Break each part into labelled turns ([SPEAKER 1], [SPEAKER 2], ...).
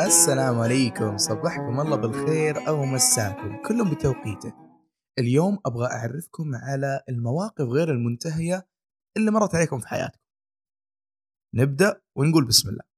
[SPEAKER 1] السلام عليكم، صبحكم الله بالخير أو مساكم كلهم بتوقيته. اليوم أبغى أعرفكم على المواقف غير المنتهية اللي مرت عليكم في حياتكم. نبدأ ونقول بسم الله.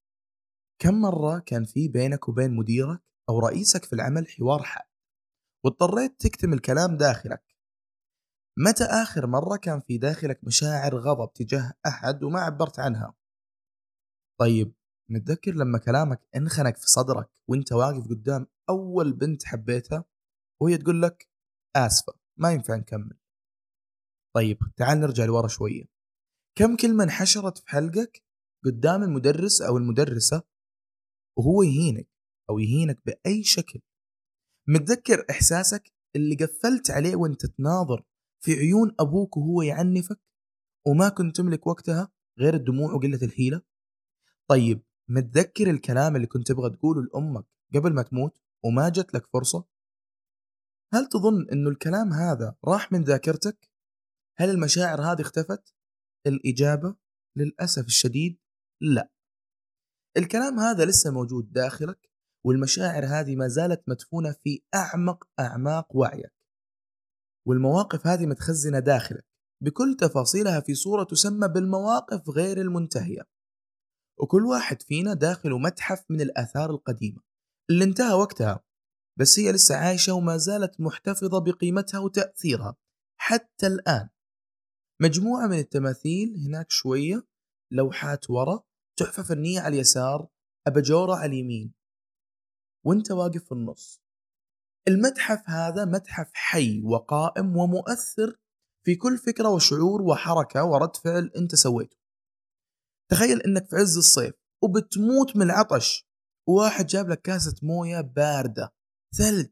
[SPEAKER 1] كم مرة كان في بينك وبين مديرك أو رئيسك في العمل حوار حاد واضطريت تكتم الكلام داخلك؟ متى آخر مرة كان في داخلك مشاعر غضب تجاه أحد وما عبرت عنها؟ طيب، متذكر لما كلامك انخنق في صدرك وانت واقف قدام أول بنت حبيتها وهي تقول لك آسفة ما ينفع نكمل؟ طيب تعال نرجع لورا شوية. كم كلمة انحشرت في حلقك قدام المدرس أو المدرسة وهو يهينك أو يهينك بأي شكل؟ متذكر إحساسك اللي قفلت عليه وانت تناظر في عيون أبوك وهو يعنفك وما كنت تملك وقتها غير الدموع وقلة الحيلة؟ طيب، متذكر الكلام اللي كنت تبغى تقوله لأمك قبل ما تموت وما جت لك فرصة؟ هل تظن إنه الكلام هذا راح من ذاكرتك؟ هل المشاعر هذه اختفت؟ الإجابة للأسف الشديد لا. الكلام هذا لسه موجود داخلك، والمشاعر هذه ما زالت مدفونة في أعمق أعماق وعيك، والمواقف هذه متخزنة داخلك بكل تفاصيلها في صورة تسمى بالمواقف غير المنتهية. وكل واحد فينا داخله متحف من الآثار القديمة اللي انتهى وقتها، بس هي لسه عايشة وما زالت محتفظة بقيمتها وتأثيرها حتى الآن. مجموعة من التماثيل هناك شوية، لوحات ورا، تحفة فنية على اليسار، أباجورة على اليمين، وانت واقف في النص. المتحف هذا متحف حي وقائم ومؤثر في كل فكرة وشعور وحركة ورد فعل انت سويته. تخيل انك في عز الصيف وبتموت من العطش، وواحد جاب لك كاسة موية باردة ثلج،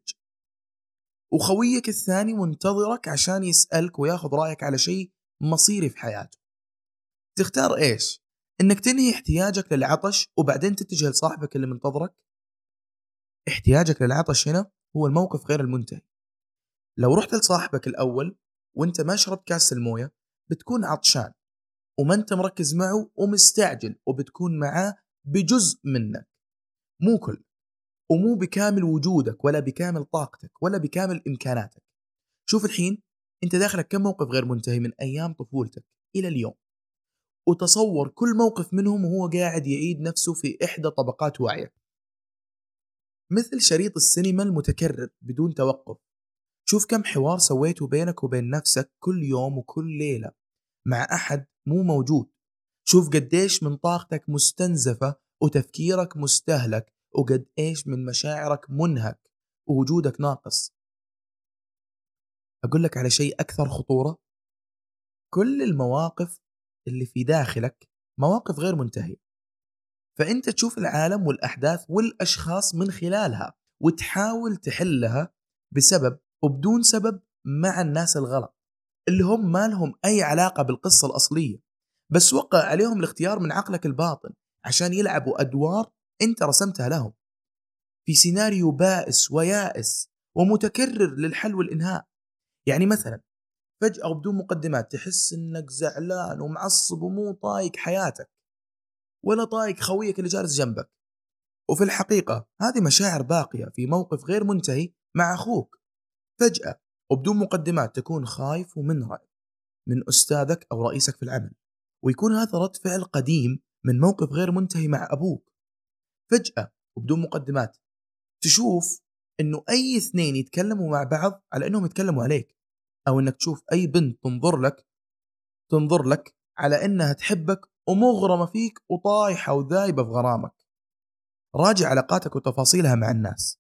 [SPEAKER 1] وخويك الثاني منتظرك عشان يسألك وياخذ رأيك على شيء مصيري في حياته. تختار ايش؟ انك تنهي احتياجك للعطش وبعدين تتجه لصاحبك اللي منتظرك؟ احتياجك للعطش هنا هو الموقف غير المنتهي. لو رحت لصاحبك الاول وانت ما شربت كاس الموية بتكون عطشان وما انت مركز معه ومستعجل، وبتكون معاه بجزء منك، مو كل، ومو بكامل وجودك ولا بكامل طاقتك ولا بكامل امكاناتك. شوف الحين انت داخلك كم موقف غير منتهي من ايام طفولتك الى اليوم، وتصور كل موقف منهم وهو قاعد يعيد نفسه في إحدى طبقات وعيك، مثل شريط السينما المتكرر بدون توقف. شوف كم حوار سويته بينك وبين نفسك كل يوم وكل ليلة مع أحد مو موجود. شوف قديش من طاقتك مستنزفة وتفكيرك مستهلك، وقد إيش من مشاعرك منهك ووجودك ناقص. أقول لك على شيء أكثر خطورة، كل المواقف اللي في داخلك مواقف غير منتهية، فأنت تشوف العالم والأحداث والأشخاص من خلالها وتحاول تحلها بسبب وبدون سبب مع الناس الغلط اللي هم ما لهم أي علاقة بالقصة الأصلية، بس وقع عليهم الاختيار من عقلك الباطن عشان يلعبوا أدوار أنت رسمتها لهم في سيناريو بائس ويائس ومتكرر للحل والإنهاء. يعني مثلا فجأة وبدون مقدمات تحس أنك زعلان ومعصب ومو طايق حياتك ولا طايق خويك اللي جالس جنبك، وفي الحقيقة هذه مشاعر باقية في موقف غير منتهي مع أخوك. فجأة وبدون مقدمات تكون خايف ومنرعب من أستاذك أو رئيسك في العمل، ويكون هذا رد فعل قديم من موقف غير منتهي مع أبوك. فجأة وبدون مقدمات تشوف إنه أي اثنين يتكلموا مع بعض على إنهم يتكلموا عليك، أو إنك تشوف أي بنت تنظر لك على إنها تحبك ومغرمة فيك وطايحة وذايبة في غرامك. راجع علاقاتك وتفاصيلها مع الناس،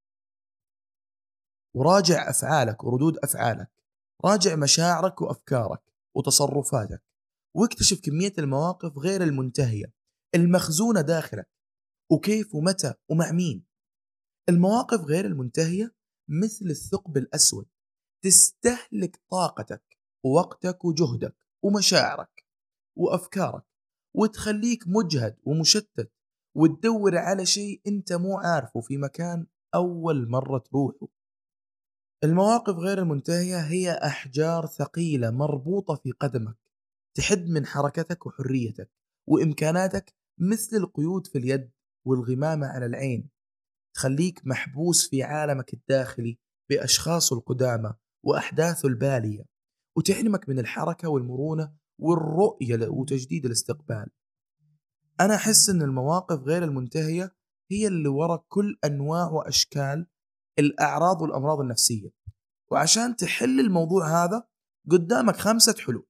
[SPEAKER 1] وراجع أفعالك وردود أفعالك، راجع مشاعرك وأفكارك وتصرفاتك، واكتشف كمية المواقف غير المنتهية المخزونة داخلك، وكيف ومتى ومع مين. المواقف غير المنتهية مثل الثقب الأسود، تستهلك طاقتك ووقتك وجهدك ومشاعرك وأفكارك، وتخليك مجهد ومشتت وتدور على شيء انت مو عارفه في مكان أول مرة تروحه. المواقف غير المنتهية هي أحجار ثقيلة مربوطة في قدمك تحد من حركتك وحريتك وإمكاناتك مثل القيود في اليد والغمامة على العين، تخليك محبوس في عالمك الداخلي بأشخاصه القدامى وأحداثه البالية، وتحرمك من الحركة والمرونة والرؤية وتجديد الاستقبال. أنا أحس أن المواقف غير المنتهية هي اللي وراء كل أنواع وأشكال الأعراض والأمراض النفسية. وعشان تحل الموضوع هذا قدامك 5 حلول.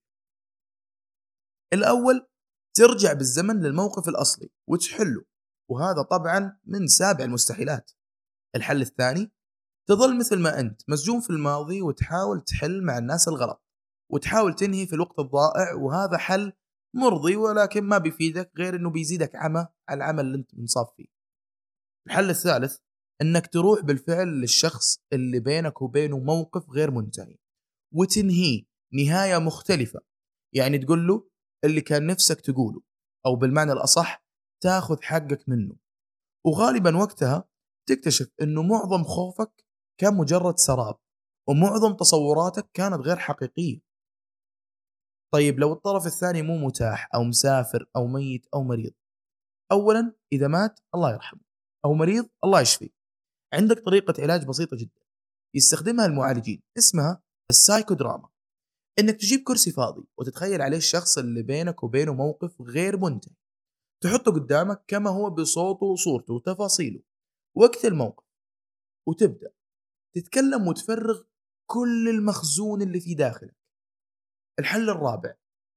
[SPEAKER 1] الأول، ترجع بالزمن للموقف الأصلي وتحله، وهذا طبعا من سابع المستحيلات. الحل الثاني، تظل مثل ما أنت مسجون في الماضي وتحاول تحل مع الناس الغلط وتحاول تنهي في الوقت الضائع، وهذا حل مرضي ولكن ما بيفيدك غير أنه بيزيدك عمى على العمل اللي أنت منصاب فيه. الحل الثالث، أنك تروح بالفعل للشخص اللي بينك وبينه موقف غير منتهي وتنهيه نهاية مختلفة، يعني تقول له اللي كان نفسك تقوله، أو بالمعنى الأصح تاخذ حقك منه. وغالبا وقتها تكتشف أنه معظم خوفك كان مجرد سراب، ومعظم تصوراتك كانت غير حقيقية. طيب لو الطرف الثاني مو متاح أو مسافر أو ميت أو مريض، أولا إذا مات الله يرحمه، أو مريض الله يشفيه، عندك طريقة علاج بسيطة جدا يستخدمها المعالجين اسمها السايكودراما. إنك تجيب كرسي فاضي وتتخيل عليه الشخص اللي بينك وبينه موقف غير منتهي، تحطه قدامك كما هو بصوته وصورته وتفاصيله وقت الموقف، وتبدأ تتكلم وتفرغ كل المخزون اللي في داخلك. الحل الرابع،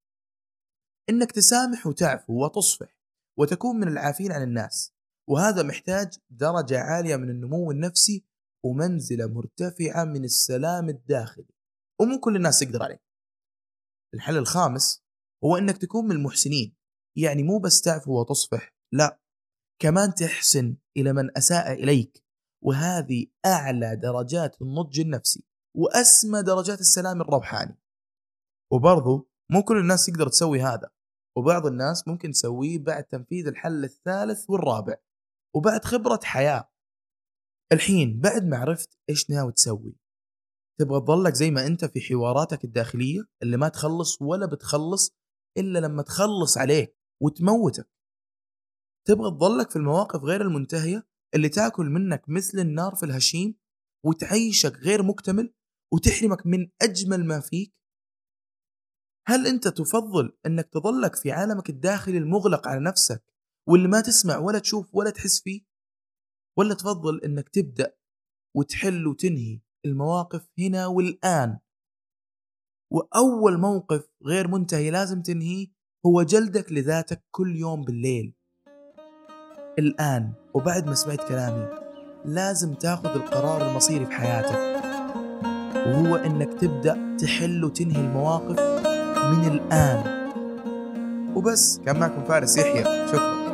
[SPEAKER 1] إنك تسامح وتعفو وتصفح وتكون من العافين عن الناس، وهذا محتاج درجة عالية من النمو النفسي ومنزلة مرتفعة من السلام الداخلي، ومو كل الناس تقدر عليه. الحل الخامس هو إنك تكون من المحسنين، يعني مو بس تعفو وتصفح، لا، كمان تحسن إلى من أساء إليك، وهذه أعلى درجات النضج النفسي وأسمى درجات السلام الروحاني. وبرضو مو كل الناس تقدر تسوي هذا، وبعض الناس ممكن تسويه بعد تنفيذ الحل الثالث والرابع وبعد خبرة حياة. الحين بعد ما عرفت إيش ناوي تسوي، تبغى تظلك زي ما أنت في حواراتك الداخلية اللي ما تخلص ولا بتخلص إلا لما تخلص عليك وتموتك؟ تبغى تظلك في المواقف غير المنتهية اللي تاكل منك مثل النار في الهشيم وتعيشك غير مكتمل وتحرمك من أجمل ما فيك؟ هل أنت تفضل أنك تظلك في عالمك الداخلي المغلق على نفسك واللي ما تسمع ولا تشوف ولا تحس فيه، ولا تفضل أنك تبدأ وتحل وتنهي المواقف هنا والآن؟ وأول موقف غير منتهي لازم تنهيه هو جلدك لذاتك كل يوم بالليل. الآن وبعد ما سمعت كلامي لازم تاخذ القرار المصيري في حياتك، وهو أنك تبدأ تحل وتنهي المواقف من الآن. وبس، كان معكم فارس يحيى، شكرا.